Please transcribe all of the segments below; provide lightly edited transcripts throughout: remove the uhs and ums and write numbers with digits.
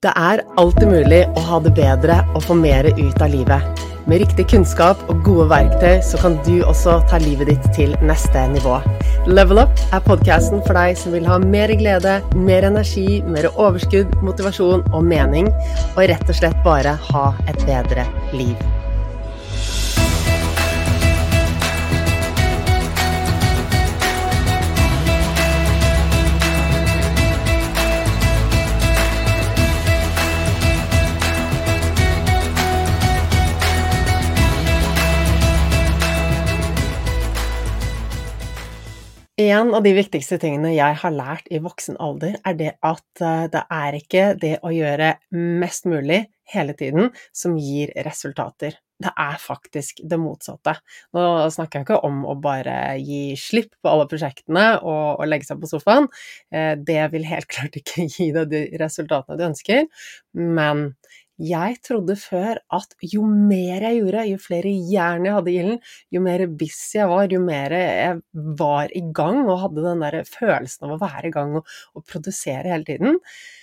Det alltid mulig å ha det bedre og få mer ut av livet. Med riktig kunnskap og gode verktøy så kan du også ta livet ditt til neste nivå. Level Up podcasten for deg som vil ha mer glede, mer energi, mer overskudd, motivasjon og mening, og rett og slett bare ha et bedre liv. En av de viktigste tingene jeg har lært i voksen alder det at det ikke det å gjøre mest mulig hele tiden som gir resultater. Det faktisk det motsatte. Nå snakker jeg ikke om å bare gi slipp på alle prosjektene og legge seg på sofaen. Det vil helt klart ikke gi deg de resultatene du ønsker, men jeg trodde før at jo mer jeg gjorde, jo flere jern jeg hadde i ilden, jo mer busy jeg var, jo mer jeg var i gang og hadde den der følelsen av å være i gang og produsere hele tiden.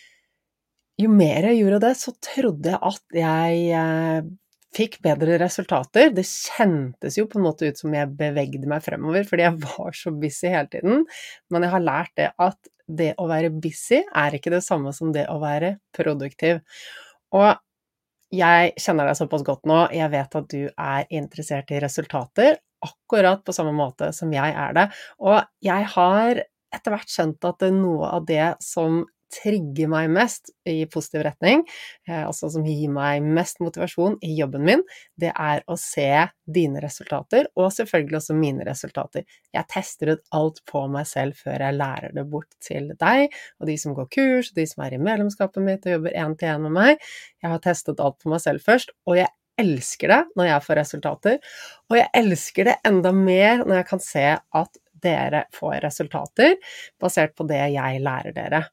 Jo mer jeg gjorde det, så trodde jeg at jeg fikk bedre resultater. Det kjentes jo på en måte ut som jeg bevegde meg fremover, fordi jeg var så busy hele tiden. Men jeg har lært det at det å være busy ikke det samme som det å være produktiv. Og jeg kjenner deg såpass godt nå, jeg vet at du interessert i resultater, akkurat på samme måte som jeg det. Og jeg har etter hvert skjønt at noe av det som trigger meg mest i positiv retning, altså som gir meg mest motivasjon i jobben min, det å se dine resultater, og selvfølgelig også mine resultater. Jeg tester ut alt på meg selv før jeg lærer det bort til deg, og de som går kurs, og de som i medlemskapet mitt og jobber 1-til-1 med meg. Jeg har testet alt på meg selv først, og jeg elsker det når jeg får resultater, og jeg elsker det enda mer når jeg kan se at dere får resultater, basert på det jeg lærer dere.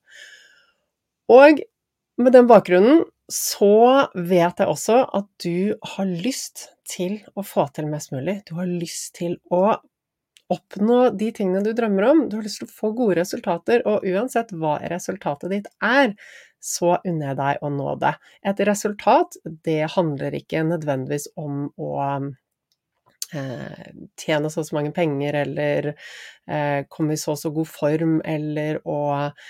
Og med den bakgrunnen så vet jeg også at du har lyst til å få til mest mulig. Du har lyst til å oppnå de tingene du drømmer om. Du har lyst til å få gode resultater, og uansett hva resultatet ditt så unner jeg deg å nå det. Et resultat, det handler ikke nødvendigvis om å tjene så mange penger, eller komme i så god form, eller å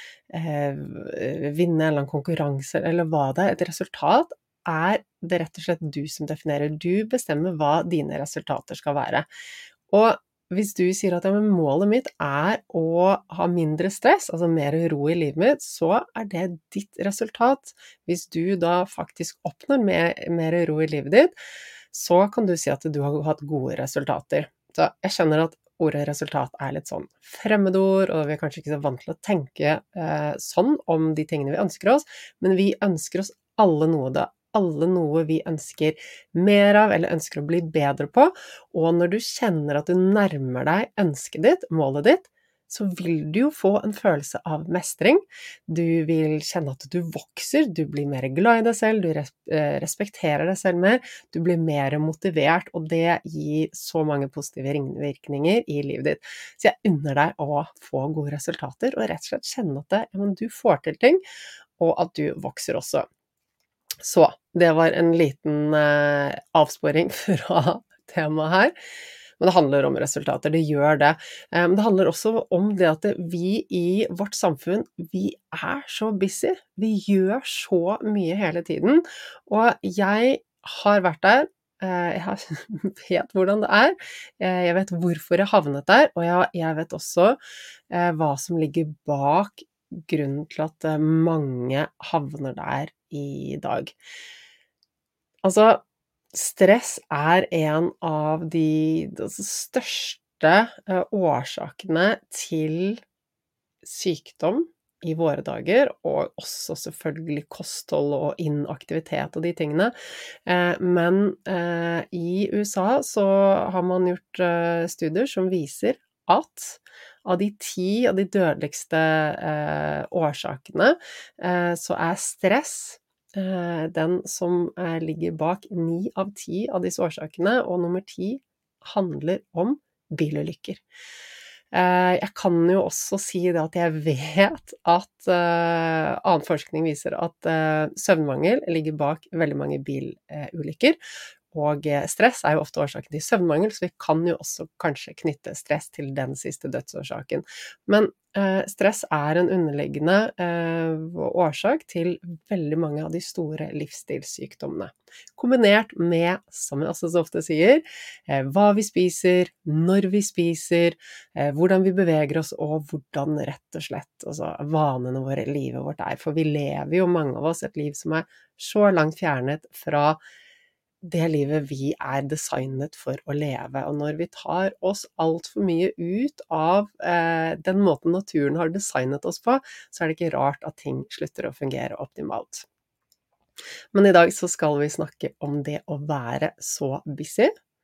vinne en eller annen konkurranse, eller hva det Et resultat det rett og slett du som definerer. Du bestemmer hva dine resultater skal være. Og hvis du sier at målet mitt å ha mindre stress, altså mer ro i livet mitt, så det ditt resultat. Hvis du da faktisk oppnår mer ro i livet ditt, så kan du si at du har hatt gode resultater. Så jeg skjønner at ordet resultat litt sånn fremmedord, og vi kanskje ikke så vant til å tenke sånn om de tingene vi ønsker oss, men vi ønsker oss alle noe vi ønsker mer av, eller ønsker å bli bedre på, og når du kjenner at du nærmer deg ønsket ditt, målet ditt, så vil du jo få en følelse av mestring. Du vil kjenne at du vokser, du blir mer glad i deg selv, du respekterer deg selv mer, du blir mer motivert, og det gir så mange positive ringvirkninger i livet ditt. Så jeg unner deg å få gode resultater, og rett og slett kjenne at du får til ting, og at du vokser også. Så, det var en liten avsporing fra temaet her. Men det handler om resultater, det gjør det. Men det handler også om det at vi i vårt samfunn, vi så busy. Vi gjør så mye hele tiden. Og jeg har vært der, jeg vet hvordan det jeg vet hvorfor jeg havnet der, og jeg vet også hva som ligger bak grunnen til at mange havner der i dag. Altså, stress en av de største årsakene til sykdom i våre dager, og også selvfølgelig kosthold og inaktivitet og de tingene. Men i USA så har man gjort studier som viser at av de 10 av de dødeligste årsakene, så stress den som ligger bak 9 av 10 av disse årsakene, og nummer 10 handler om bilulykker. Jeg kan jo også si det at jeg vet at annen forskning viser at søvnmangel ligger bak veldig mange bilulykker, og stress er jo ofte årsaken til søvnmangel, så vi kan jo også kanskje knytte stress til den siste dødsårsaken. Men stress er en underliggende årsak til veldig mange av de store livsstilssykdommene. Kombinert med, som jeg også så ofte sier, hva vi spiser, når vi spiser, hvordan vi beveger oss, og hvordan rett og slett altså, vanene våre, livet vårt er. For vi lever jo, mange av oss, et liv som er så langt fjernet fra det livet vi er designet for å leve. Og når vi tar oss alt for mye ut av den måten naturen har designet oss på, så er det ikke rart at ting slutter å fungere optimalt. Men i dag så skal vi snakke om det å være så busy,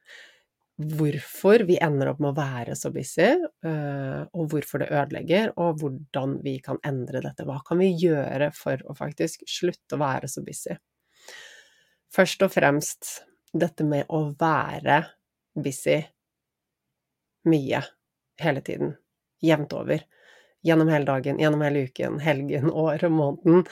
hvorfor vi ender opp med å være så busy, og hvorfor det ødelegger, og hvordan vi kan endre dette. Hva kan vi gjøre for å faktisk slutte å være så busy? Først og fremst dette med å være busy mye, hele tiden, jevnt over, gjennom hele dagen, gjennom hele uken, helgen, året, måneden.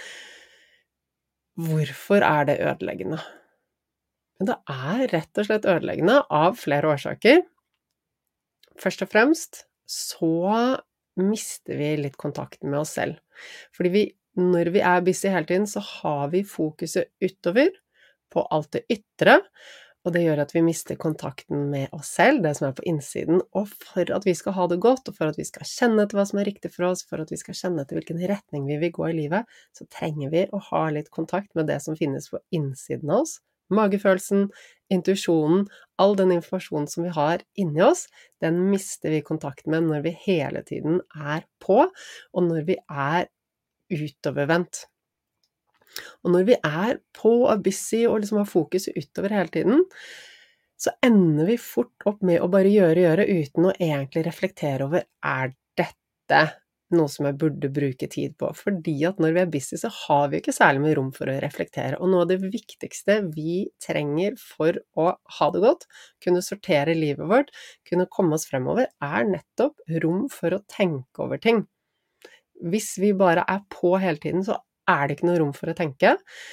Hvorfor er det ødeleggende? Men det er rett og slett ødeleggende av flere årsaker. Først og fremst så mister vi litt kontakten med oss selv. Fordi når vi er busy hele tiden, så har vi fokuset utover på alt det ytre, og det gjør at vi mister kontakten med oss selv, det som er på innsiden, og for at vi skal ha det godt, og for at vi skal kjenne til hva som er riktig for oss, for at vi skal kjenne til hvilken retning vi vil gå i livet, så trenger vi å ha litt kontakt med det som finnes på innsiden av oss, magefølelsen, intuisjonen, all den informasjonen som vi har inni oss, den mister vi kontakt med når vi hele tiden er på, og når vi er utovervendt. Og når vi er på og busy og liksom har fokuset utover hele tiden, så ender vi fort opp med å bare gjøre uten å egentlig reflektere over, er dette noe som jeg burde bruke tid på? Fordi at når vi er busy, så har vi ikke særlig mye rom for å reflektere. Og noe av det viktigste vi trenger for å ha det godt, kunne sortere livet vårt, kunne komme oss fremover, er nettopp rom for å tenke over ting. Hvis vi bare er på hele tiden, så er det ikke noe rom for å tenke,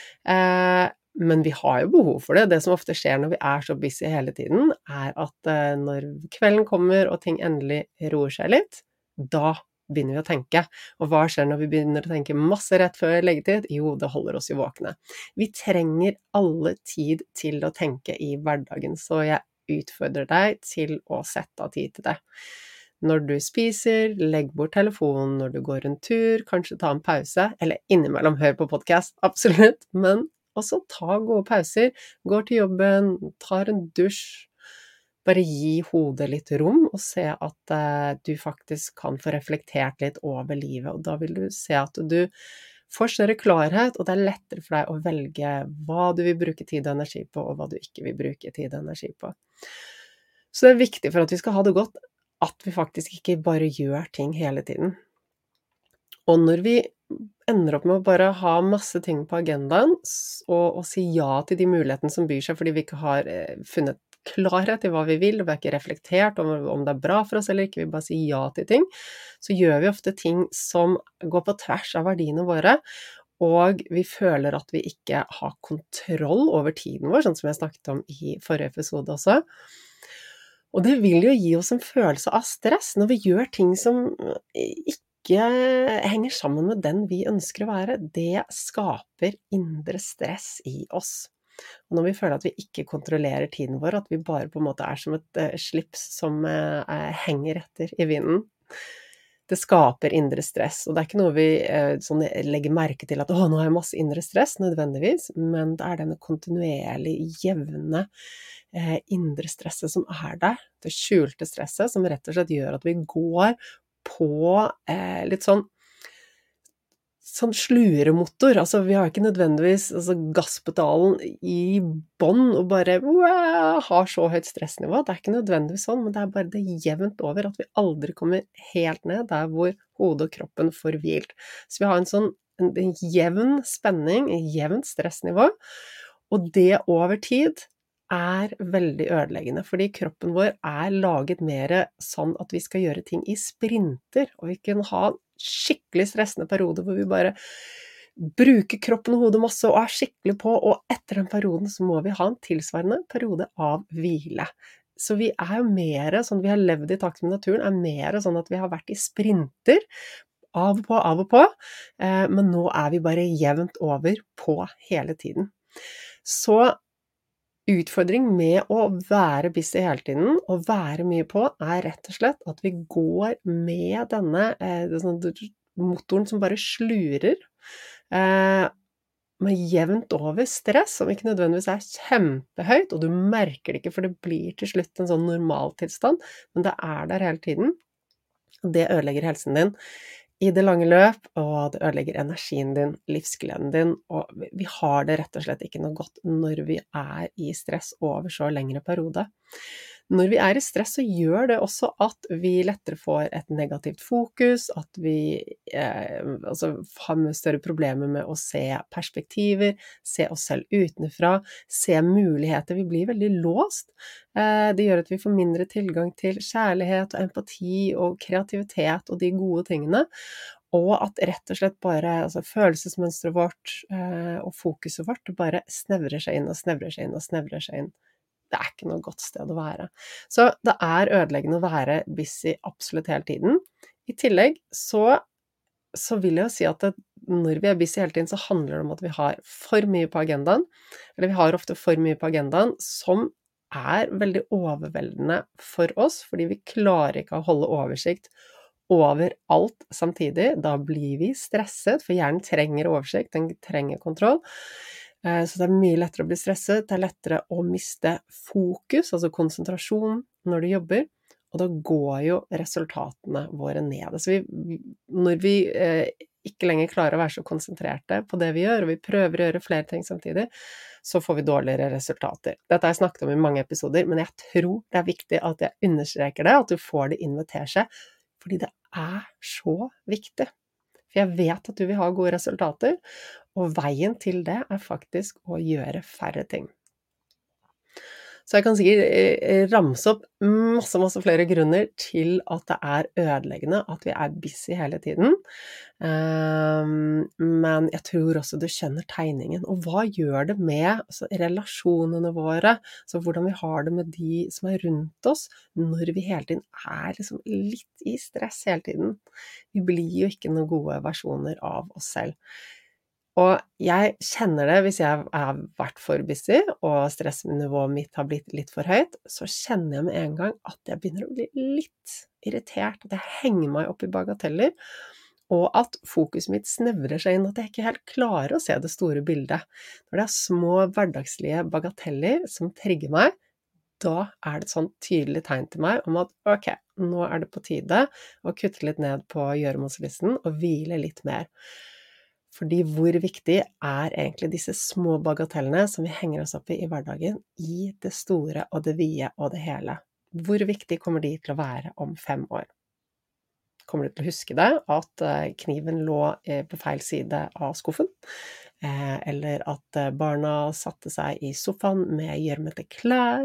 men vi har jo behov for det. Det som ofte skjer når vi er så busy hele tiden, er at når kvelden kommer og ting endelig roer seg litt, da begynner vi å tenke. Og hva skjer når vi begynner å tenke masse rett før leggetid? Jo, det holder oss jo våkne. Vi trenger alle tid til å tenke i hverdagen, så jeg utfordrer deg til å sette av tid til det. Når du spiser, legg bort telefonen, når du går en tur, kanskje ta en pause, eller innimellom hør på podcast, absolutt, men også ta gode pauser, går til jobben, tar en dusj, bare gi hodet litt rom, og se at du faktisk kan få reflektert litt over livet, og da vil du se at du får større klarhet, og det er lettere for deg å velge hva du vil bruke tid og energi på, og hva du ikke vil bruke tid og energi på. Så det er viktig for at vi skal ha det godt, at vi faktisk ikke bare gjør ting hele tiden. Og når vi ender opp med å bare ha masse ting på agendaen, og si ja til de mulighetene som byr seg, fordi vi ikke har funnet klarhet i hva vi vil, og vi har ikke reflektert om det er bra for oss eller ikke, vi bare sier ja til ting, så gjør vi ofte ting som går på tvers av verdiene våre, og vi føler at vi ikke har kontroll over tiden vår, sånn som jeg snakket om i forrige episode også. Og det vil jo gi oss en følelse av stress når vi gjør ting som ikke henger sammen med den vi ønsker å være. Det skaper indre stress i oss. Og når vi føler at vi ikke kontrollerer tiden vår, at vi bare på en måte er som et slips som henger etter i vinden, det skaper indre stress. Og det er ikke noe vi sånn, legger merke til at nå har jeg masse indre stress, nødvendigvis, men det er denne kontinuerlig jevne indre stresset som er der, det skjulte stresset som rett og slett gjør at vi går på litt sånn sluremotor, altså vi har ikke nødvendigvis gasspedalen i bånd og bare har så høyt stressnivå, det er ikke nødvendigvis sånn, men det er bare det jevnt over at vi aldri kommer helt ned der hvor hodet og kroppen får hvilt. Så vi har en jevn spenning, en jevnt stressnivå, og det over tid veldig ødeleggende, fordi kroppen vår laget mer sånn at vi skal gjøre ting i sprinter, og vi kan ha skikkelig stressende perioder hvor vi bare bruker kroppen og hodet masse og skikkelig på, og etter den perioden så må vi ha en tilsvarende periode av hvile. Så vi jo mer sånn, vi har levd i takt med naturen, mer sånn at vi har vært i sprinter, av og på, men nå vi bare jevnt over på hele tiden. Så utfordring med å være busy hele tiden, og være mye på, rett og slett at vi går med denne motoren som bare slurer, med jevnt over stress, som ikke nødvendigvis kjempehøyt, og du merker det ikke, for det blir til slutt en sånn normaltilstand, men det der hele tiden, og det ødelegger helsen din i det lange løp, og det ødelegger energien din, livsgleden din, og vi har det rett og slett ikke noe godt når vi i stress over så lengre periode. Når vi i stress så gjør det også at vi lettere får et negativt fokus, at vi har større problemer med å se perspektiver, se oss selv utenfra, se muligheter, vi blir veldig låst. Det gjør at vi får mindre tilgang til kjærlighet og empati og kreativitet og de gode tingene, og at rett og slett bare følelsesmønstret vårt og fokuset vårt bare snevrer seg inn og snevrer seg inn og snevrer seg inn. Det ikke noe godt sted å være. Så det ødeleggende å være busy absolutt hele tiden. I tillegg så vil jeg si at når vi busy hele tiden, så handler det om at vi har for mye på agendaen, eller vi har ofte for mye på agendaen, som veldig overveldende for oss, fordi vi klarer ikke å holde oversikt over alt samtidig. Da blir vi stresset, for hjernen trenger oversikt, den trenger kontroll. Så det mye lettere å bli stresset, det lettere å miste fokus, altså konsentrasjon når du jobber, og da går jo resultatene våre ned. Så når vi ikke lenger klarer å være så konsentrerte på det vi gjør, og vi prøver å gjøre flere ting samtidig, så får vi dårligere resultater. Dette har jeg snakket om i mange episoder, men jeg tror det viktig at jeg understreker det, at du får det inn ved teskje, fordi det så viktig. For jeg vet at du vil ha gode resultater, og veien til det faktisk å gjøre færre ting. Så jeg kan sikkert ramse opp masse flere grunner til at det ødeleggende at vi busy hele tiden. Men jeg tror også du skjønner tegningen. Og hva gjør det med relasjonene våre? Så hvordan vi har det med de som rundt oss, når vi hele tiden liksom litt i stress hele tiden. Vi blir jo ikke noen gode versjoner av oss selv. Og jeg kjenner det hvis jeg vært for busy, og stressnivået mitt har blitt litt for høyt, så kjenner jeg med en gang at jeg begynner å bli litt irritert, at jeg henger meg opp i bagateller, og at fokuset mitt snevrer seg inn, at jeg ikke helt klarer å se det store bildet. Når det små hverdagslige bagateller som trigger meg, da det et sånt tydelig tegn til meg om at ok, nå det på tide å kutte litt ned på gjøremålslisten og hvile litt mer. Fordi hvor viktig egentlig disse små bagatellene som vi henger oss opp i hverdagen, i det store og det vide og det hele? Hvor viktig kommer de til å være om 5 år? Kommer du til å huske det, at kniven lå på feil side av skuffen? Eller at barna satte seg i sofaen med gjørmete klær?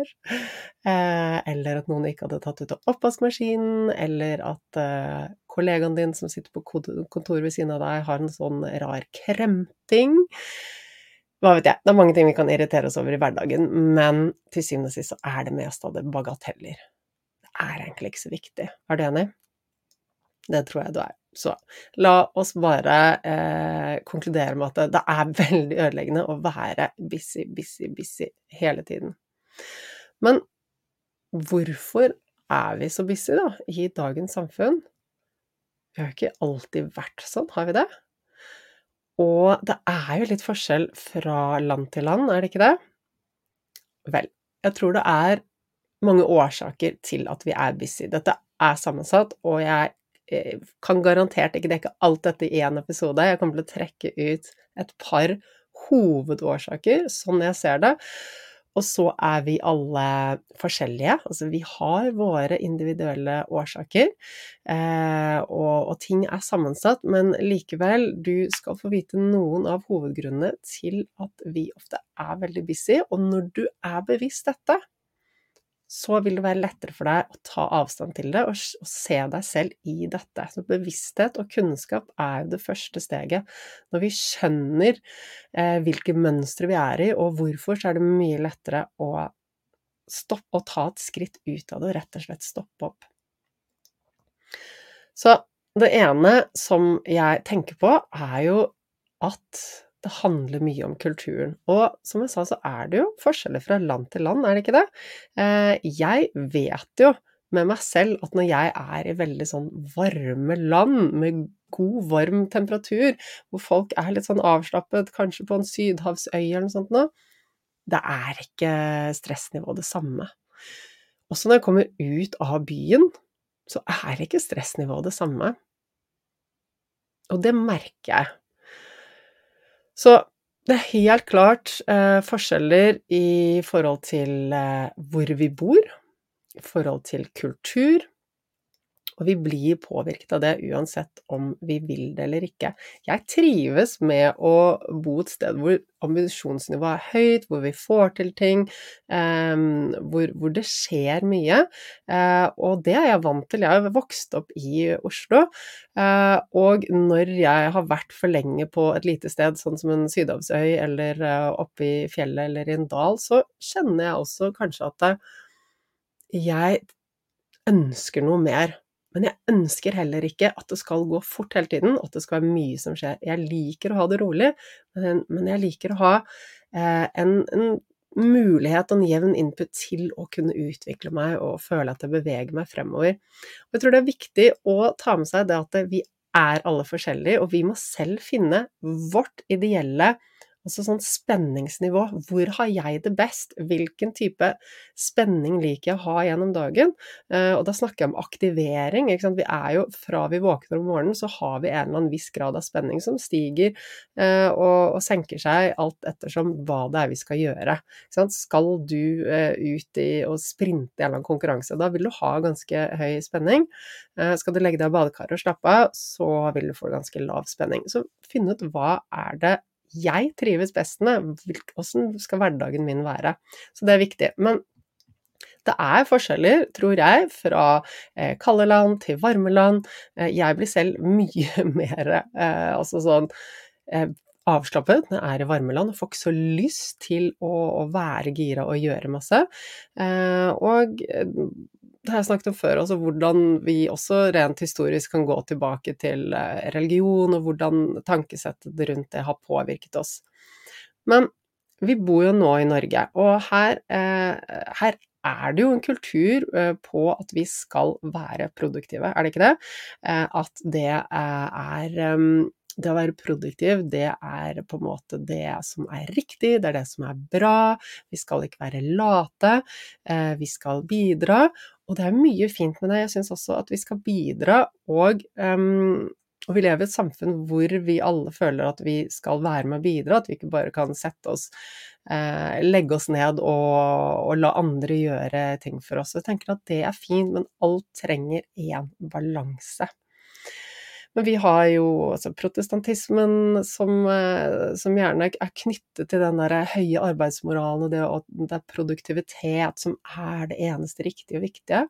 Eller at noen ikke hadde tatt ut av oppvaskmaskinen? Eller at kollegaen din som sitter på kontoret ved siden av deg har en sånn rar kremting? Hva vet jeg, det mange ting vi kan irritere oss over i hverdagen, men til syvende og sist så det mest av det bagateller. Det egentlig ikke så viktig. Du enig? Det tror jeg du Så la oss bare konkludere med at det veldig ødeleggende å være busy hele tiden. Men hvorfor vi så busy da, i dagens samfunn? Vi har ikke alltid vært sånn, har vi det? Og det jo litt forskjell fra land til land, det ikke det? Vel, jeg tror det mange årsaker til at vi busy. Dette sammensatt, og jeg kan garantert ikke dekke alt dette i en episode. Jeg kommer til å trekke ut et par hovedårsaker, sånn jeg ser det. Og så vi alle forskjellige, altså vi har våre individuelle årsaker, og ting sammensatt, men likevel, du skal få vite noen av hovedgrunnene til at vi ofte veldig busy, og når du bevisst dette, så vil det være lettere for deg å ta avstand til det og se deg selv i dette. Så bevissthet og kunnskap jo det første steget. Når vi skjønner hvilke mønstre vi i, og hvorfor, så det mye lettere å stoppe og ta et skritt ut av det, og rett og slett stoppe opp. Så det ene som jeg tenker på jo at det handler mye om kulturen, og som jeg sa så det jo forskjeller fra land til land, det ikke det? Jeg vet jo med meg selv at når jeg i veldig sånn varme land, med god, varm temperatur, hvor folk litt sånn avslappet, kanskje på en sydhavsøy eller noe sånt nå, det ikke stressnivå det samme. Også når jeg kommer ut av byen, så ikke stressnivå det samme. Og det merker jeg. Så det helt klart forskjeller i forhold til hvor vi bor, i forhold til kultur, og vi blir påvirket av det uansett om vi vil det eller ikke. Jeg trives med å bo et sted hvor ambisjonsnivået høyt, hvor vi får til ting, hvor det skjer mye, og det jeg vant til. Jeg har vokst opp i Oslo, og når jeg har vært for lenge på et lite sted, sånn som en sydhavsøy, eller oppe i fjellet, eller i en dal, så kjenner jeg også kanskje at jeg ønsker noe mer. Men jeg ønsker heller ikke at det skal gå fort hele tiden, at det skal være mye som skjer. Jeg liker å ha det rolig, men jeg liker å ha en mulighet og en jevn input til å kunne utvikle meg og føle at jeg beveger meg fremover. Og jeg tror det viktig å ta med seg det at vi alle forskjellige, og vi må selv finne vårt ideelle, altså sånn spenningsnivå. Hvor har jeg det best? Hvilken type spenning liker jeg å ha gjennom dagen? Og da snakker jeg om aktivering, ikke sant? Vi jo, fra vi våkner om morgenen, så har vi en eller annen viss grad av spenning som stiger og senker seg alt ettersom hva det vi skal gjøre. Ikke sant? Skal du ut og sprinte i en eller annen konkurranse, da vil du ha ganske høy spenning. Skal du legge deg i badekaret og slappe av, så vil du få ganske lav spenning. Så finn ut hva det jeg trives best med, hvordan skal hverdagen min være. Så det viktig. Men det forskjeller, tror jeg, fra kalde land til varme land. Jeg blir selv mye mer altså sånn, avslappet når jeg i varme land, og får ikke så lyst til å være gira og gjøre masse. Og det har jeg snakket om før, altså hvordan vi også rent historisk kan gå tilbake til religion, og hvordan tankesettet rundt det har påvirket oss. Men vi bor jo nå i Norge, og her det jo en kultur på at vi skal være produktive, det ikke det? At det det å være produktiv, det på en måte det som riktig, det det som bra, vi skal ikke være late, vi skal bidra, og det mye fint med det. Jeg synes også at vi skal bidra, og vi lever i et samfunn hvor vi alle føler at vi skal være med å bidra, at vi ikke bare kan sette oss, legge oss ned og la andre gjøre ting for oss. Jeg tenker at det fint, men alt trenger en balanse. Men vi har jo altså, protestantismen som gjerne knyttet til den der høye arbeidsmoralen, og det produktivitet som det eneste riktige og viktige.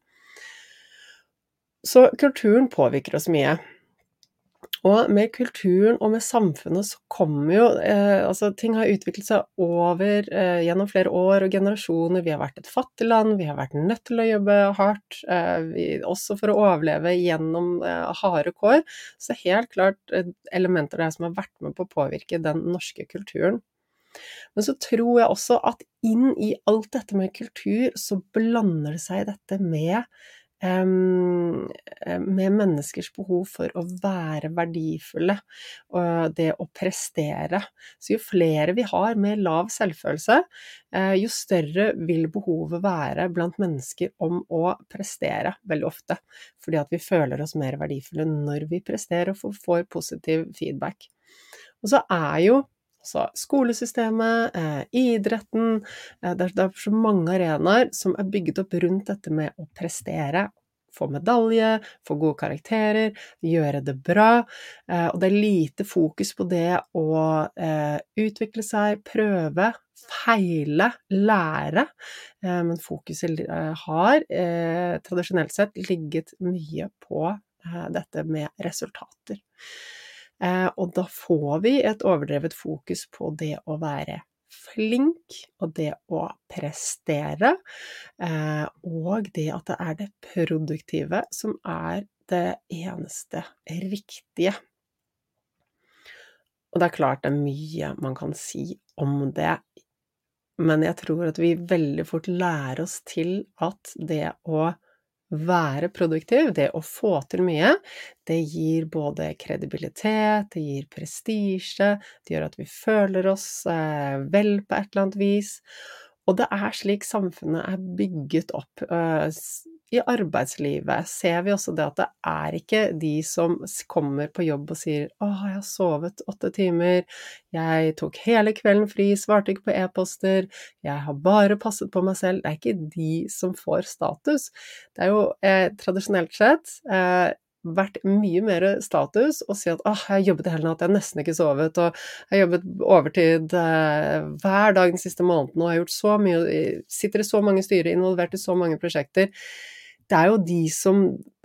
Så kulturen påvirker oss mye. Og med kulturen og med samfunnet så kommer jo, altså ting har utviklet seg over gjennom flere år og generasjoner. Vi har vært et fattig land, vi har vært nødt til å jobbe hardt, også for å overleve gjennom harde kår. Så det helt klart elementer der som har vært med på å påvirke den norske kulturen. Men så tror jeg også at inn i alt dette med kultur, så blander det seg dette med menneskers behov for å være verdifulle, og det å prestere. Så jo flere vi har med lav selvfølelse, jo større vil behovet være blant mennesker om å prestere veldig ofte, fordi at vi føler oss mer verdifulle når vi presterer og får positiv feedback. Og så jo Altså skolesystemet, idretten, det er så mange arenaer som er bygget opp rundt dette med å prestere, få medalje, få gode karakterer, gjøre det bra, og det er lite fokus på det å utvikle seg, prøve, feile, lære, men fokuset har tradisjonelt sett ligget mye på dette med resultater. Og da får vi et overdrevet fokus på det å være flink, og det å prestere, og det at det er det produktive som er det eneste riktige. Og det er klart det er mye man kan si om det, men jeg tror at vi veldig fort lærer oss til at det å være produktiv, det å få til mye, det gir både kredibilitet, det gir prestisje, det gjør at vi føler oss vel på et eller annet vis, og det er slik samfunnet er bygget opp. I arbeidslivet ser vi også det at det er ikke de som kommer på jobb og sier «Åh, jeg har sovet 8 timer, jeg tok hele kvelden fri, svarte ikke på e-poster, jeg har bare passet på meg selv». Det er ikke de som får status. Det er jo tradisjonelt sett vært mye mer status å si at «Åh, jeg har jobbet hele natt, jeg har nesten ikke sovet, og jeg har jobbet overtid hver dag den siste måneden, og jeg har gjort så mye, sitter i så mange styrer, involvert i så mange prosjekter». Det er jo de som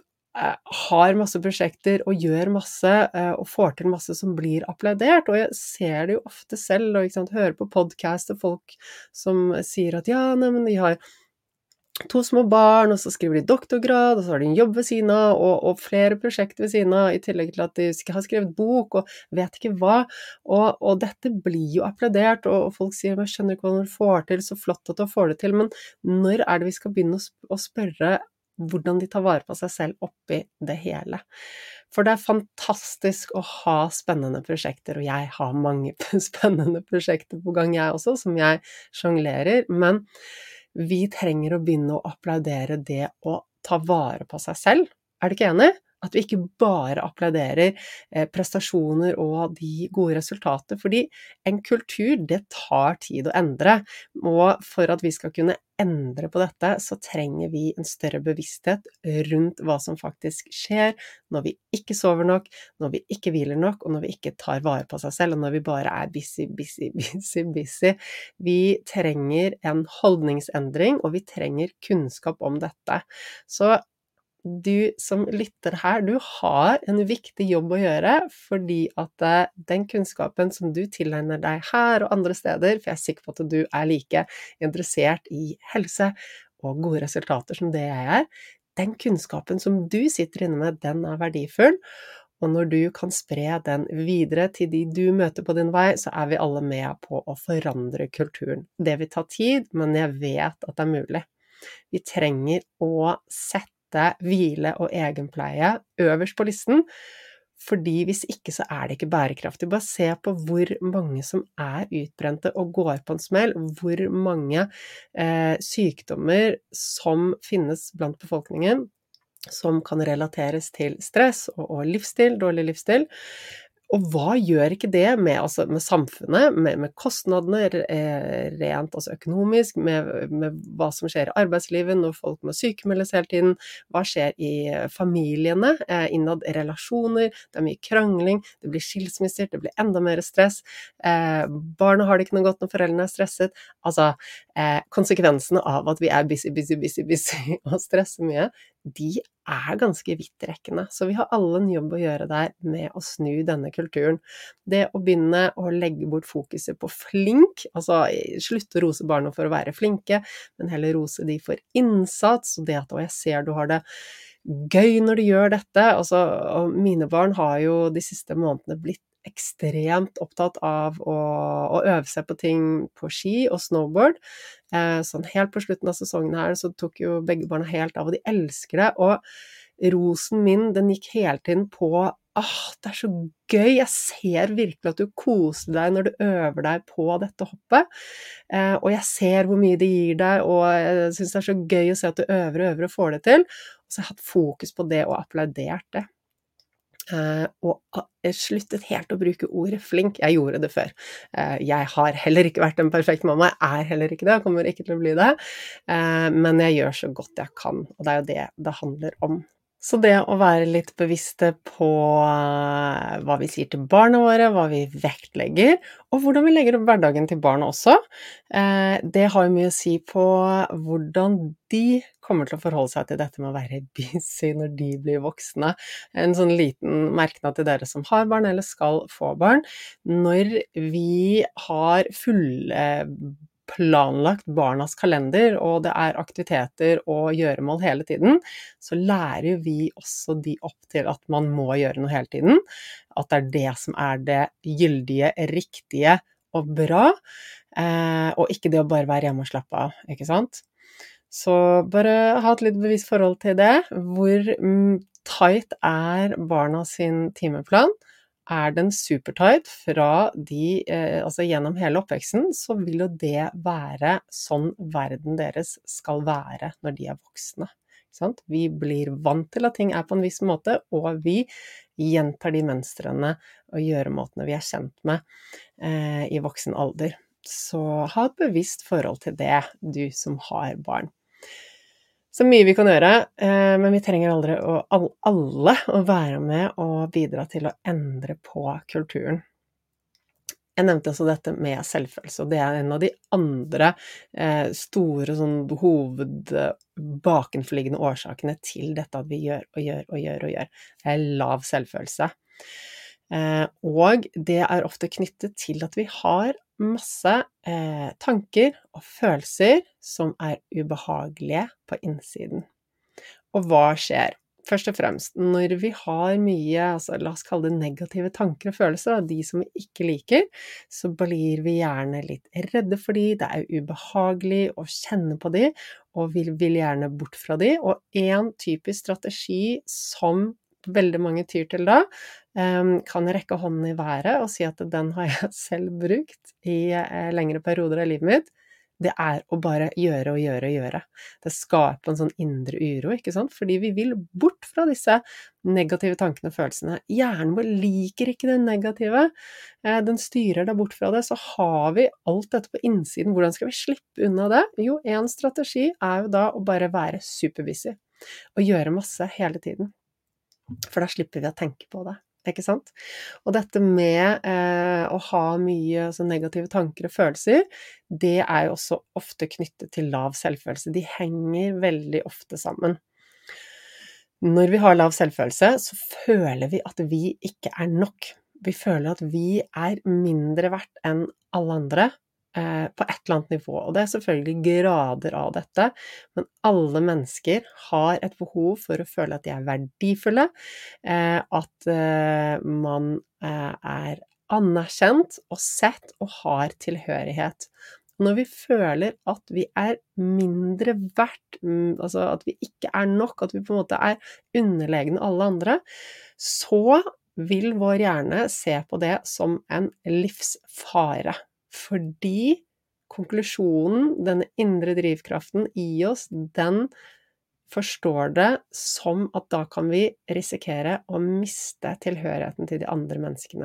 har masse prosjekter og gjør masse og får til masse som blir applaudert, og jeg ser det jo ofte selv, og ikke sant, hører på podcast og folk som sier at ja, nei, men de har 2 små barn, og så skriver de doktorgrad, og så har de en jobb ved siden av, og flere prosjekter ved siden av, i tillegg til at de har skrevet bok, og vet ikke hva, og dette blir jo applaudert, og folk sier, men jeg skjønner ikke hva du får til, så flott at du får det til, men når er det vi skal begynne å spørre hvordan de tar vare på seg selv oppi det hele? For det er fantastisk å ha spennende prosjekter, og jeg har mange spennende prosjekter på gang jeg også, som jeg jonglerer, men vi trenger å begynne å applaudere det å ta vare på seg selv. Er du ikke enig? At vi ikke bare applauderer prestasjoner og de gode resultater, fordi en kultur, det tar tid å endre, og for at vi skal kunne endre på dette, så trenger vi en større bevissthet rundt hva som faktisk skjer når vi ikke sover nok, når vi ikke hviler nok, og når vi ikke tar vare på seg selv, og når vi bare er busy. Vi trenger en holdningsendring, og vi trenger kunnskap om dette. Så du som lytter her, du har en viktig jobb å gjøre, fordi at den kunnskapen som du tilegner deg her og andre steder, for jeg er sikker på at du er like interessert i helse og gode resultater som det jeg er, den kunnskapen som du sitter inne med, den er verdifull, og når du kan spre den videre til de du møter på din vei, så er vi alle med på å forandre kulturen. Det vil ta tid, men jeg vet at det er mulig. Vi trenger å sette hvile og egenpleie øverst på listen, fordi hvis ikke så er det ikke bærekraftig. Bare se på hvor mange som er utbrente og går på en smell, hvor mange sykdommer som finnes blant befolkningen, som kan relateres til stress og livsstil, dårlig livsstil. Og hva gjør ikke det med samfunnet, med kostnadene rent økonomisk, med hva som skjer i arbeidslivet når folk må sykemeldes hele tiden, hva skjer i familiene, innad relasjoner, det er mye krangling, det blir skilsmisser, det blir enda mer stress, barna har det ikke noe godt når foreldrene er stresset, konsekvensene av at vi er busy og stresser mye, de er ganske vidtrekkende, så vi har alle en jobb å gjøre der med å snu denne kulturen. Det å begynne å legge bort fokuset på flink, slutte å rose barna for å være flinke, men heller rose de for innsats, og det at jeg ser du har det gøy når du gjør dette, og mine barn har jo de siste månedene blitt ekstremt opptatt av å øve seg på ting på ski og snowboard. Sånn helt på slutten av sesongen her, så tok jo begge barna helt av, og de elsker det, og rosen min, den gikk hele tiden på det er så gøy, jeg ser virkelig at du koser deg når du øver deg på dette hoppet, og jeg ser hvor mye det gir deg, og jeg synes det er så gøy å se at du øver og får det til, og så har jeg hatt fokus på det og applaudert det. Og jeg sluttet helt å bruke ordet flink. Jeg gjorde det før. Jeg har heller ikke vært en perfekt mamma, jeg heller ikke det, og kommer ikke til å bli det. Men jeg gjør så godt jeg kan, og det jo det det handler om. Så det å være litt bevisste på hva vi sier til barna våre, hva vi vektlegger, og hvordan vi legger opp hverdagen til barna også, det har jo mye å si på hvordan de kommer til å forholde seg til dette med å være busy når de blir voksne. En sånn liten merknad til dere som har barn eller skal få barn. Når vi har planlagt barnas kalender, og det aktiviteter og gjøremål hele tiden, så lærer jo vi også de opp til at man må gjøre noe hele tiden, at det det som det gyldige, riktige og bra, og ikke det å bare være hjemme og slappe av, ikke sant? Så bare ha et litt bevisst forhold til det. Hvor tight barna sin timeplan? Den supertight fra altså gjennom hele oppveksten, så vil jo det være sånn verden deres skal være når de voksne. Ikke sant? Vi blir vant til at ting på en viss måte, og vi gjentar de mønstrene og gjøremåtene vi kjent med i voksen alder. Så ha et bevisst forhold til det, du som har barn. Så mye vi kan gjøre, men vi trenger aldri alle å være med og bidra til å endre på kulturen. Jeg nevnte også dette med selvfølelse, og det en av de andre store bakenforliggende årsakene til dette at vi gjør og gjør. Det lav selvfølelse. Og det ofte knyttet til at vi har masse tanker og følelser som ubehagelige på innsiden. Og hva skjer? Først og fremst, når vi har mye, la oss kalle det negative tanker og følelser, de som vi ikke liker, så blir vi gjerne litt redde for de, det ubehagelig å kjenne på de, og vi vil gjerne bort fra de. Og en typisk strategi som veldig mange tyr til da, kan rekke hånden i været og si at den har jeg selv brukt i lengre perioder av livet mitt. Det å bare gjøre og gjøre. Det skaper en sånn indre uro, ikke sant? Fordi vi vil bort fra disse negative tankene og følelsene. Hjernen vår liker ikke det negative. Den styrer deg bort fra det, så har vi alt dette på innsiden. Hvordan skal vi slippe unna det? Jo, en strategi jo da å bare være superbusy og gjøre masse hele tiden. For da slipper vi å tenke på det, ikke sant? Og dette med å ha mye negative tanker og følelser, det jo også ofte knyttet til lav selvfølelse. De henger veldig ofte sammen. Når vi har lav selvfølelse, så føler vi at vi ikke nok. Vi føler at vi mindre verdt enn alle andre, på et eller annet nivå, og det selvfølgelig grader av dette, men alle mennesker har et behov for å føle at de verdifulle, at man anerkjent og sett og har tilhørighet. Når vi føler at vi mindre verdt, altså at vi ikke nok, at vi på en måte underlegne alle andre, så vil vår hjerne se på det som en livsfare. Fordi konklusjonen, denne indre drivkraften i oss, den forstår det som at da kan vi risikere å miste tilhørigheten til de andre menneskene.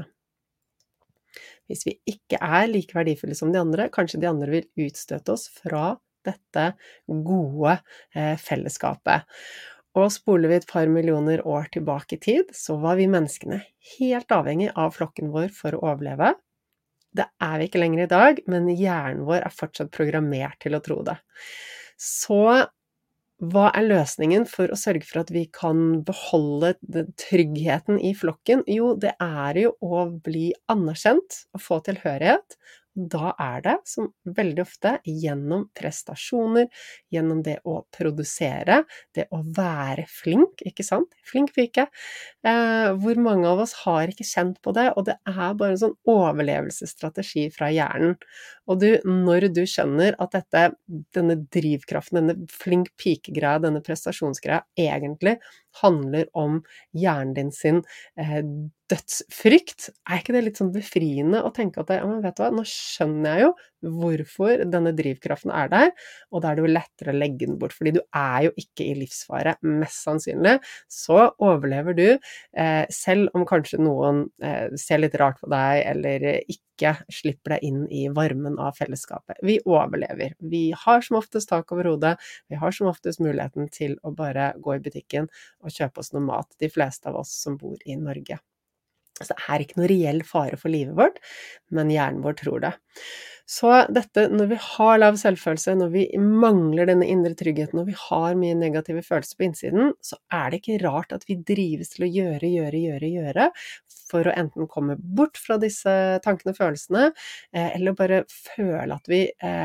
Hvis vi ikke like verdifulle som de andre, kanskje de andre vil utstøte oss fra dette gode fellesskapet. Og spoler vi et par millioner år tilbake i tid, så var vi menneskene helt avhengig av flokken vår for å overleve. Det vi ikke lenger i dag, men hjernen vår fortsatt programmert til å tro det. Så hva løsningen for å sørge for at vi kan beholde tryggheten i flokken? Jo, det jo å bli anerkjent og få tilhørighet. Da det, som veldig ofte, gjennom prestasjoner, gjennom det å produsere, det å være flink, ikke sant? Flink pike. Hvor mange av oss har ikke kjent på det, og det bare en sånn overlevelsesstrategi fra hjernen. Og når du skjønner at denne drivkraften, denne flink pike-greia, denne prestasjonsgreia, egentlig handler om hjernen din sin dødsfrykt, ikke det litt sånn befriende å tenke at men vet du hva, nå skjønner jeg jo hvorfor denne drivkraften der, og da det jo lettere å legge den bort, fordi du jo ikke i livsfare, mest sannsynlig, så overlever du, selv om kanskje noen ser litt rart på deg, eller ikke slipper deg inn i varmen av fellesskapet. Vi overlever. Vi har som oftest tak over hodet, vi har som oftest muligheten til å bare gå i butikken og kjøpe oss noe mat, de fleste av oss som bor i Norge. Så det ikke noe reell fare for livet vårt, men hjernen vår tror det. Så dette, når vi har lav selvfølelse, når vi mangler denne indre tryggheten, når vi har mye negative følelser på innsiden, så det ikke rart at vi drives til å gjøre, for å enten komme bort fra disse tankene og følelsene, eller bare føle at vi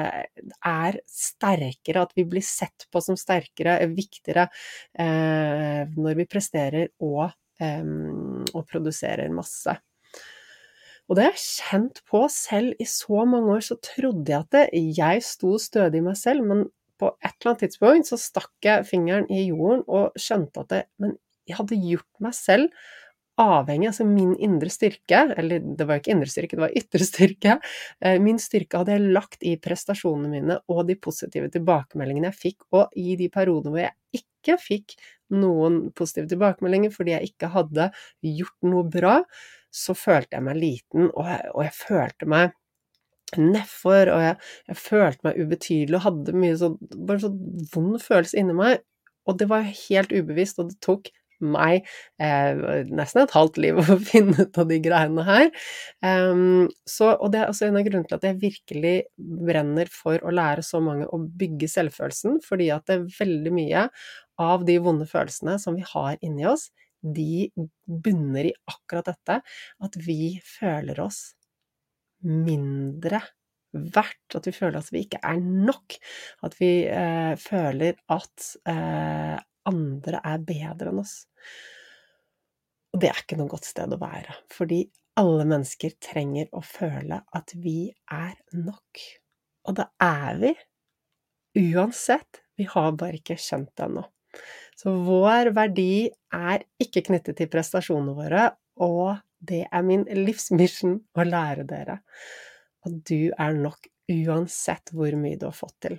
sterkere, at vi blir sett på som sterkere, viktigere, når vi presterer og produserer masse. Og det jeg kjent på selv i så mange år, så trodde jeg at jeg sto stødig i meg selv, men på et eller annet tidspunkt så stakk jeg fingeren i jorden og skjønte at men jeg hadde gjort meg selv avhengig, altså min indre styrke, eller det var ikke indre styrke, det var ytre styrke, min styrke hadde jeg lagt i prestasjonene mine og de positive tilbakemeldingene jeg fikk, og i de periodene hvor jeg ikke fikk noen positive tilbakemeldinger fordi jeg ikke hadde gjort noe bra, så følte jeg meg liten, og jeg følte meg nedfor, og jeg følte meg ubetydelig, og hadde mye bare så vond følelse inni meg, og det var helt ubevisst, og det tok meg nesten et halvt liv å finne ut av de greiene her. Og det også en av grunnene til at jeg virkelig brenner for å lære så mange å bygge selvfølelsen, fordi at det veldig mye av de vonde følelsene som vi har inni oss, de bunner i akkurat dette, at vi føler oss mindre verdt, at vi føler at vi ikke nok, at vi føler at andre bedre enn oss. Og det ikke noe godt sted å være, fordi alle mennesker trenger å føle at vi nok. Og det vi, uansett, vi har bare ikke skjønt det ennå. Så vår verdi ikke knyttet til prestasjonene våre, og det min livsmission å lære dere at du nok uansett hvor mye du har fått til.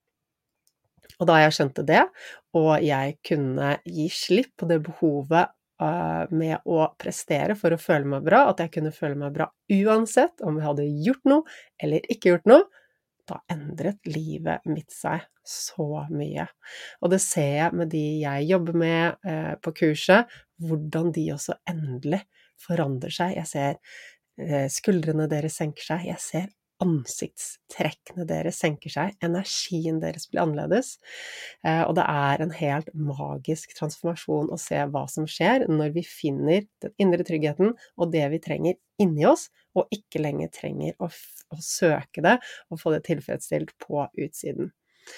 Og da jeg skjønte det, og jeg kunne gi slipp på det behovet med å prestere for å føle meg bra, at jeg kunne føle meg bra uansett om jeg hadde gjort noe eller ikke gjort noe, da endret livet mitt seg så mye. Og det ser jeg med de jeg jobber med på kurset, hvordan de også endelig forandrer seg. Jeg ser skuldrene deres senker seg, jeg ser ansiktstrekkene deres senker seg, energien deres blir annerledes, og det en helt magisk transformasjon å se hva som skjer når vi finner den indre tryggheten og det vi trenger inni oss, og ikke lenger trenger å søke det og få det tilfredsstilt på utsiden.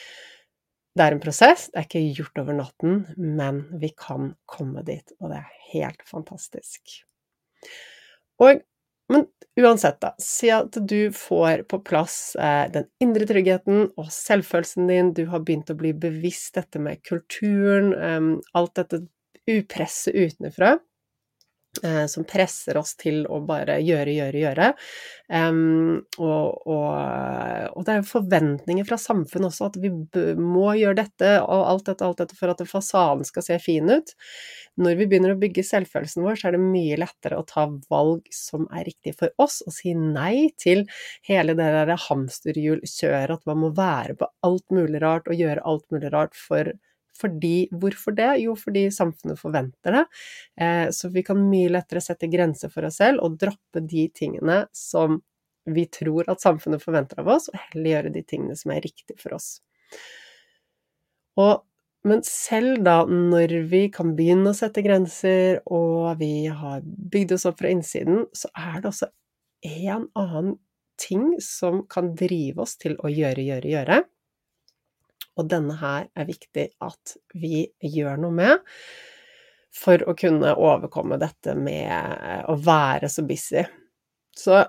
Det en prosess, det ikke gjort over natten, men vi kan komme dit, og det helt fantastisk. Men uansett da, si at du får på plass den indre tryggheten og selvfølelsen din, du har begynt å bli bevisst dette med kulturen, alt dette upresset utenfra, som presser oss til å bare gjøre. Og det jo forventninger fra samfunnet også, at vi må gjøre dette, og alt dette for at fasaden skal se fin ut. Når vi begynner å bygge selvfølelsen vår, så det mye lettere å ta valg som riktig for oss, og si nei til hele det der hamsterhjulkjøret, at man må være på alt mulig rart, og gjøre alt mulig rart hvorfor det? Jo, fordi samfunnet forventer det, så vi kan mye lettere sette grenser for oss selv, og droppe de tingene som vi tror at samfunnet forventer av oss, og heller gjøre de tingene som riktig for oss. Men selv da, når vi kan begynne å sette grenser, og vi har bygd oss opp fra innsiden, så det også en annen ting som kan drive oss til å gjøre. Og denne her viktig at vi gjør noe med for å kunne overkomme dette med å være så busy. Så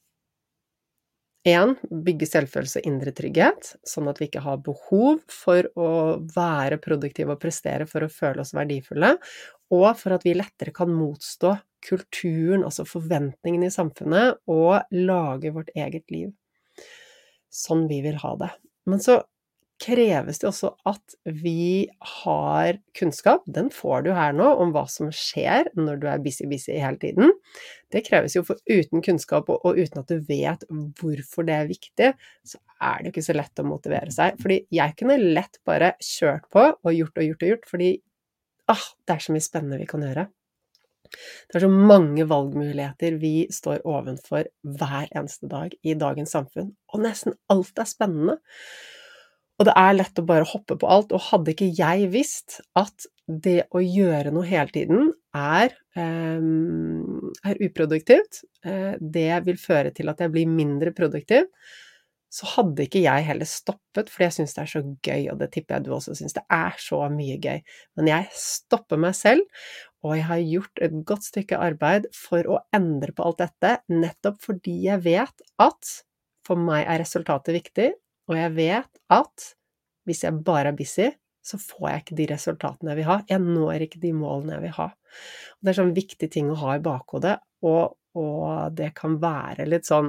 bygge selvfølelse og indre trygghet, sånn at vi ikke har behov for å være produktive og prestere for å føle oss verdifulle, og for at vi lettere kan motstå kulturen, altså forventningene i samfunnet, og lage vårt eget liv. sånn vi vil ha det. Men så kreves det også at vi har kunnskap, den får du her nå, om hva som skjer når du er busy hele tiden. Det kreves jo, for uten kunnskap og uten at du vet hvorfor det er viktig, så er det jo ikke så lett å motivere seg. Fordi jeg kunne lett bare kjørt på og gjort, fordi det er så mye spennende vi kan gjøre. Det er så mange valgmuligheter vi står ovenfor hver eneste dag i dagens samfunn, og nesten alt er spennende. Og det er lett å bare hoppe på alt, og hadde ikke jeg visst at det å gjøre noe hele tiden er uproduktivt, det vil føre til at jeg blir mindre produktiv, så hadde ikke jeg heller stoppet, for jeg synes det er så gøy, og det tipper jeg du også synes, det er så mye gøy. Men jeg stopper meg selv, og jeg har gjort et godt stykke arbeid for å endre på alt dette, nettopp fordi jeg vet at for meg er resultatet viktig, og jeg vet at hvis jeg bare er busy, så får jeg ikke de resultatene jeg vil ha. Jeg når ikke de målene jeg vil ha. Og det er sånn viktig ting å ha i bakhodet, og det kan være litt sånn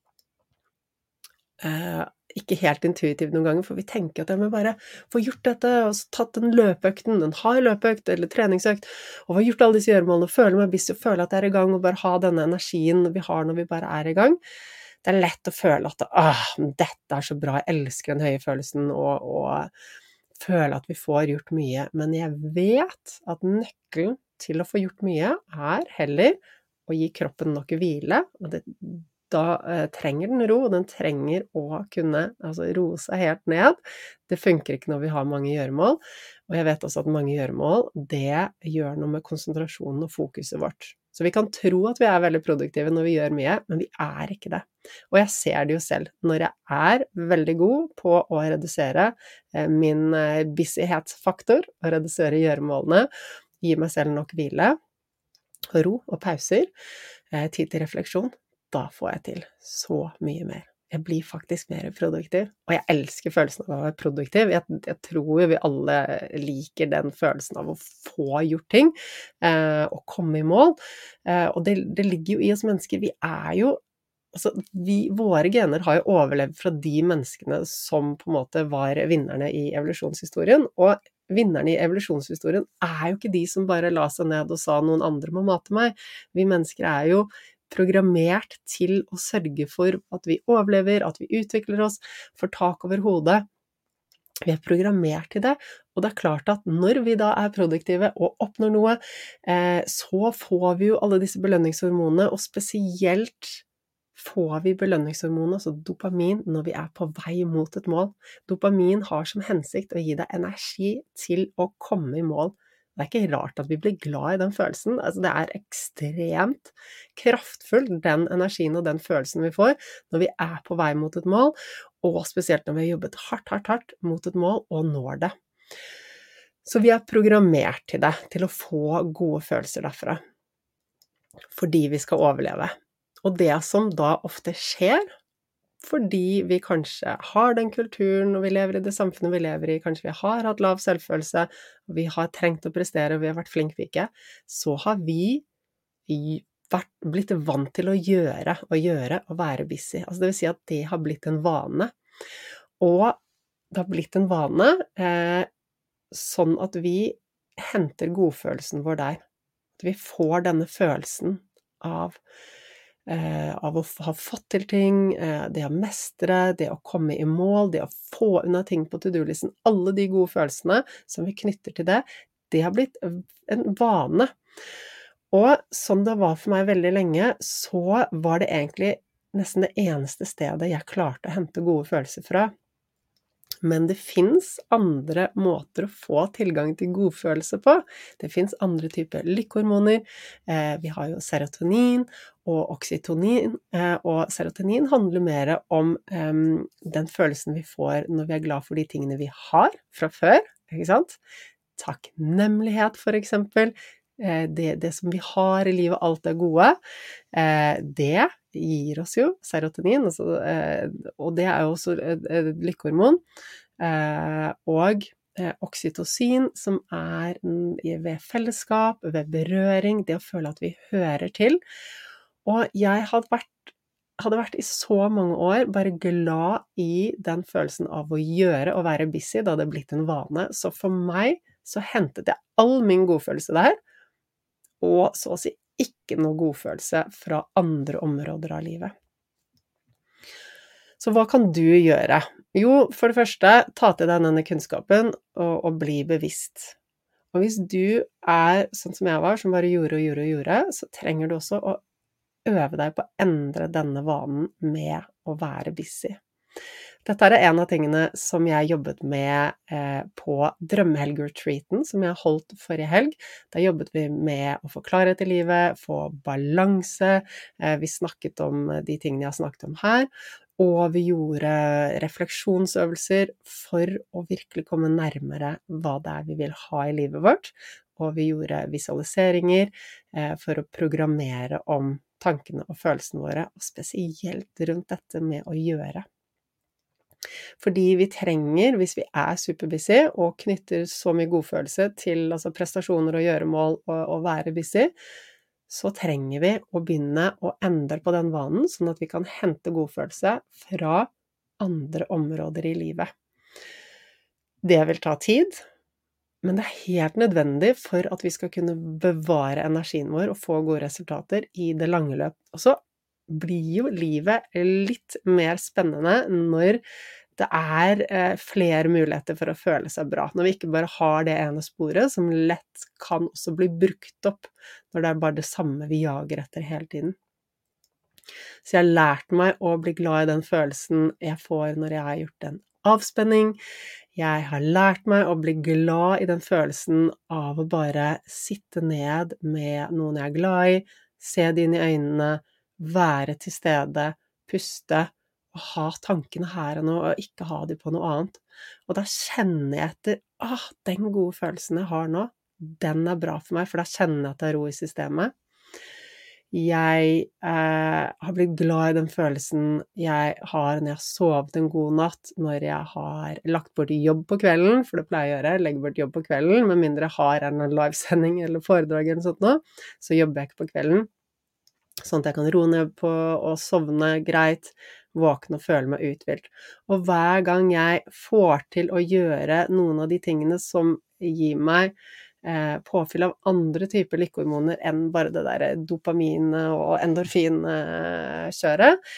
ikke helt intuitivt noen ganger, for vi tenker at jeg må bare få gjort dette, og så tatt en løpeøkten, en hard løpeøkt eller treningsøkt, og få gjort alle disse gjøremålene, og føle meg busy, og føle at jeg er i gang, og bare ha denne energien vi har når vi bare er i gang. Det er lett å føle at dette er så bra, jeg elsker den høye følelsen, og føle at vi får gjort mye. Men jeg vet at nøkkelen til å få gjort mye er heller å gi kroppen nok hvile, og da trenger den ro, og den trenger å kunne roe seg helt ned. Det funker ikke når vi har mange gjøremål, og jeg vet også at mange gjøremål, det gjør noe med konsentrasjonen og fokuset vårt. Så vi kan tro at vi er veldig produktive når vi gjør mye, men vi er ikke det. Og jeg ser det jo selv. Når jeg er veldig god på å redusere min busyhetsfaktor, og redusere gjøremålene, gi meg selv nok hvile, ro og pauser, tid til refleksjon, da får jeg til så mye mer. Jeg blir faktisk mer produktiv, og jeg elsker følelsen av å være produktiv. Jeg tror vi alle liker den følelsen av å få gjort ting, og komme i mål. Og det ligger jo i oss mennesker, vi er jo, våre gener har jo overlevd fra de menneskene som på en måte var vinnerne i evolusjonshistorien, og vinnerne i evolusjonshistorien er jo ikke de som bare la seg ned og sa noen andre må mate meg. Vi mennesker er jo programmert til å sørge for at vi overlever, at vi utvikler oss, får tak over hodet. Vi er programmert til det, og det er klart at når vi da er produktive og oppnår noe, så får vi jo alle disse belønningshormonene, og spesielt får vi belønningshormonene, altså dopamin, når vi er på vei mot et mål. Dopamin har som hensikt å gi deg energi til å komme i mål. Det er ikke rart at vi blir glad i den følelsen, det er ekstremt kraftfull, den energien og den følelsen vi får når vi er på vei mot et mål, og spesielt når vi har jobbet hardt mot et mål og når det. Så vi er programmert til det, til å få gode følelser derfra, fordi vi skal overleve. Og det som da ofte skjer, fordi vi kanskje har den kulturen, og vi lever i det samfunnet vi lever i, kanskje vi har hatt lav selvfølelse, og vi har trengt å prestere, og vi har vært flinkpike, så har vi blitt vant til å gjøre og være busy. Det vil si at det har blitt en vane. Og det har blitt en vane sånn at vi henter godfølelsen vår der. At vi får denne følelsen av å ha fått til ting, det å mestre, det å komme i mål, det å få unna ting på to-do-listen, alle de gode følelsene som vi knytter til det, det har blitt en vane. Og som det var for meg veldig lenge, så var det egentlig nesten det eneste stedet jeg klarte å hente gode følelser fra. Men det finnes andre måter å få tilgang til godfølelse på. Det finnes andre typer lykkhormoner. Vi har jo serotonin og oksytonin, og serotonin handler mer om den følelsen vi får når vi er glad for de tingene vi har fra før, ikke sant? Takknemlighet for eksempel. Det som vi har i livet, alt er gode, det gir oss jo serotonin, og det er jo også et lykkhormon, og oksytocin, som er ved fellesskap, ved berøring, det å føle at vi hører til. Og jeg har vært hadde vært i så mange år bare glad i den følelsen av å gjøre og være busy, da hadde det blitt en vane. Så for meg så hentet jeg all min godfølelse der, og så å si ikke noe godfølelse fra andre områder av livet. Så hva kan du gjøre? Jo, for det første, ta til deg denne kunnskapen og bli bevisst. Og hvis du sånn som jeg var, som bare gjorde, så trenger du også å øve deg på å endre denne vanen med å være busy. Dette en av tingene som jeg jobbet med på drømmehelg-retreaten, som jeg holdt forrige helg. Da jobbet vi med å få klarhet i livet, få balanse, vi snakket om de tingene jeg har snakket om her, og vi gjorde refleksjonsøvelser for å virkelig komme nærmere hva det vi vil ha i livet vårt, og vi gjorde visualiseringer for å programmere om tankene og følelsene våre, og spesielt rundt dette med å gjøre. Fordi vi trenger, hvis vi superbusy og knytter så mye godfølelse til altså prestasjoner og gjøremål og være busy, så trenger vi å begynne å endre på den vanen, sånn at vi kan hente godfølelse fra andre områder i livet. Det vil ta tid, men det helt nødvendig for at vi skal kunne bevare energien vår og få gode resultater i det lange løp. Og så blir jo livet litt mer spennende når det flere muligheter for å føle seg bra. Når vi ikke bare har det ene sporet, som lett kan også bli brukt opp, når det bare det samme vi jager etter hele tiden. Så jeg har lært meg å bli glad i den følelsen jeg får når jeg har gjort en avspenning. Jeg har lært meg å bli glad i den følelsen av å bare sitte ned med noen jeg glad i, se det inn i øynene, være til stede, puste, og ha tankene her og nå, og ikke ha de på noe annet. Og da kjenner jeg etter, den gode følelsen jeg har nå, den bra for meg, for da kjenner jeg at det ro i systemet. Jeg har blitt glad i den følelsen jeg har når jeg har sovet en god natt, når jeg har lagt bort jobb på kvelden, for det pleier jeg å gjøre, legge bort jobb på kvelden, med mindre jeg har en livesending eller foredrag eller sånt nå, så jobber jeg ikke på kvelden, sånn at jeg kan roe ned på og sovne greit, våkne og føle meg uthvilt. Og hver gang jeg får til å gjøre noen av de tingene som gir meg påfyll av andre typer lykkehormoner enn bare det der dopamin- og endorfinkjøret,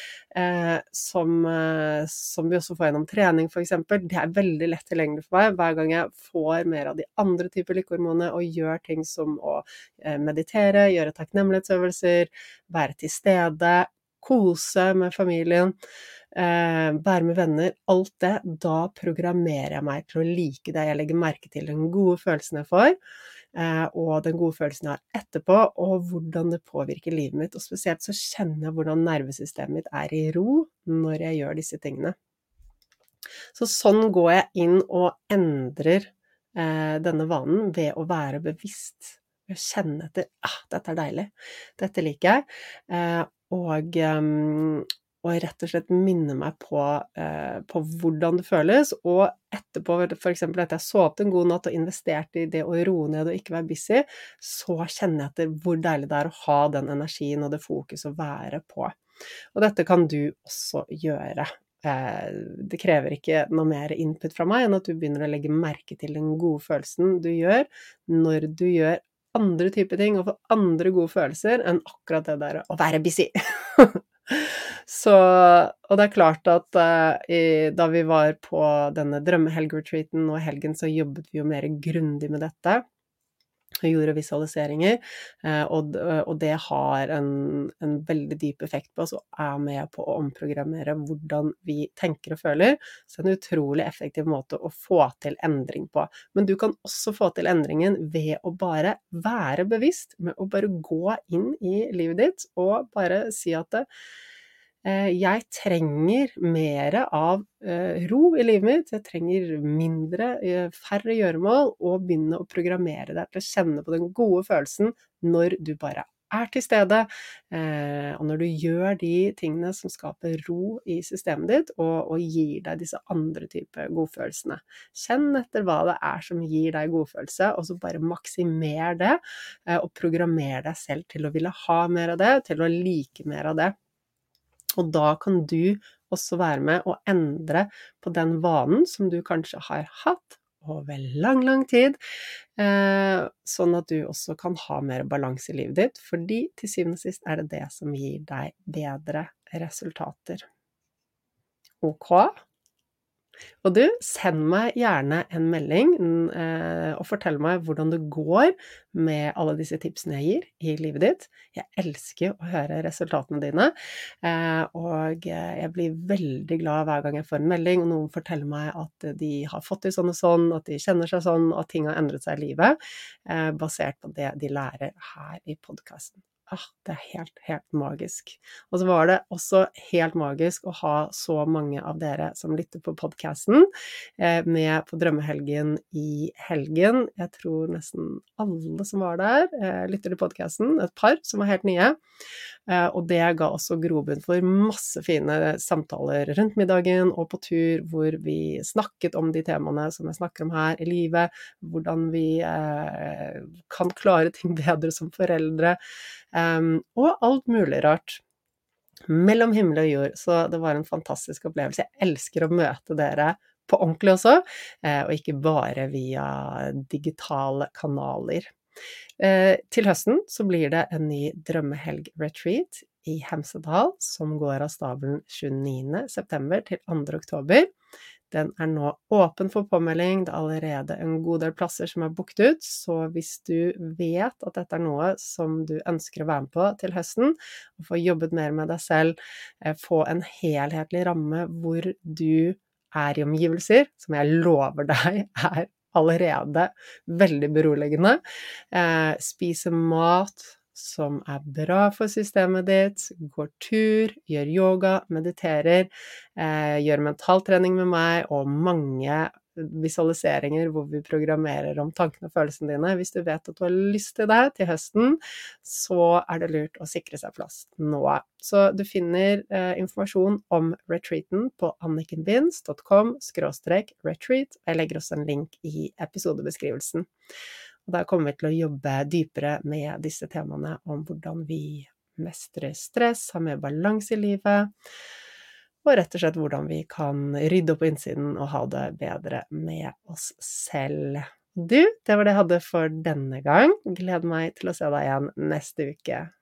som vi også får gjennom trening for eksempel. Det veldig lett tilgjengelig for meg hver gang jeg får mer av de andre typer lykkehormoner og gjør ting som å meditere, gjøre takknemlighetsøvelser, være til stede, kose med familien, være med venner, alt det, da programmerer jeg meg til å like det. Jeg legger merke til den gode følelsen jeg får, og den gode følelsen jeg har etterpå, og hvordan det påvirker livet mitt. Og spesielt så kjenner jeg hvordan nervesystemet mitt i ro når jeg gjør disse tingene. Så sånn går jeg inn og endrer denne vanen ved å være bevisst. Ved å kjenne etter, dette deilig, dette liker jeg, og rett og slett minne meg på hvordan det føles, og etterpå, for eksempel at jeg sovet en god natt og investerte i det å roe ned og ikke være busy, så kjenner jeg etter hvor deilig det å ha den energien og det fokus å være på. Og dette kan du også gjøre. Det krever ikke noe mer input fra meg enn at du begynner å legge merke til den gode følelsen du gjør når du gjør andre typer ting og får andre gode følelser enn akkurat det der å være busy. Så, og det klart at da vi var på denne drømmehelg-retreaten og helgen, så jobbet vi jo mer grundig med dette. Og gjorde visualiseringer, og det har en veldig dyp effekt på oss, og med på å omprogrammere hvordan vi tenker og føler. Så en utrolig effektiv måte å få til endring på. Men du kan også få til endringen ved å bare være bevisst, med å bare gå inn i livet ditt, og bare si at jeg trenger mer av ro i livet mitt, jeg trenger færre gjøremål, og begynne å programmere deg til å kjenne på den gode følelsen når du bare til stede, og når du gjør de tingene som skaper ro i systemet ditt, og gir deg disse andre typer godfølelsene. Kjenn etter hva det som gir deg godfølelse, og så bare maksimer det, og programmer deg selv til å ville ha mer av det, til å like mer av det. Og da kan du også være med å endre på den vanen som du kanskje har hatt over lang, lang tid, sånn at du også kan ha mer balanse i livet ditt, fordi til syvende og sist er det det som gir deg bedre resultater. Ok? Og du, send meg gjerne en melding og fortell meg hvordan det går med alle disse tipsene jeg gir i livet ditt. Jeg elsker å høre resultatene dine, og jeg blir veldig glad hver gang jeg får en melding, og noen forteller meg at de har fått til sånn og sånn, at de kjenner seg sånn, at ting har endret seg i livet, basert på det de lærer her i podcasten. Det er helt, helt magisk. Og så var det også helt magisk å ha så mange av dere som lytter på podcasten, med på Drømmehelgen i helgen. Jeg tror nesten alle som var der, lytter til podcasten, et par som var helt nye. Og det ga også grobunn for masse fine samtaler rundt middagen og på tur, hvor vi snakket om de temaene som jeg snakker om her i livet, hvordan vi kan klare ting bedre som foreldre, og alt mulig rart. Mellom himmel og jord, så det var en fantastisk opplevelse. Jeg elsker å møte dere på ordentlig også, og ikke bare via digitale kanaler. Til høsten så blir det en ny drømmehelg-retreat i Hemsedal, som går av stabelen 29. september til 2. oktober. Den er nå åpen for påmelding, det er allerede en god del plasser som er booket ut, så hvis du vet at dette er noe som du ønsker å være med på til høsten, og få jobbet mer med deg selv, få en helhetlig ramme hvor du er i omgivelser, som jeg lover deg er allerede veldig beroligende, spise mat som er bra for systemet ditt, går tur, gjør yoga, mediterer, gjør mentaltrening med meg, og mange visualiseringer hvor vi programmerer om tankene og følelsene dine. Hvis du vet at du har lyst til det til høsten, så er det lurt å sikre seg plass nå. Så du finner informasjon om retreaten på annikenbinds.com/retreat. Jeg legger også en link i episodebeskrivelsen. Og der kommer vi til å jobbe dypere med disse temaene om hvordan vi mestrer stress, har mer balanse i livet, og rett og slett hvordan vi kan rydde opp på innsiden og ha det bedre med oss selv. Du, det var det jeg hadde for denne gang. Gleder meg til å se deg igjen neste uke.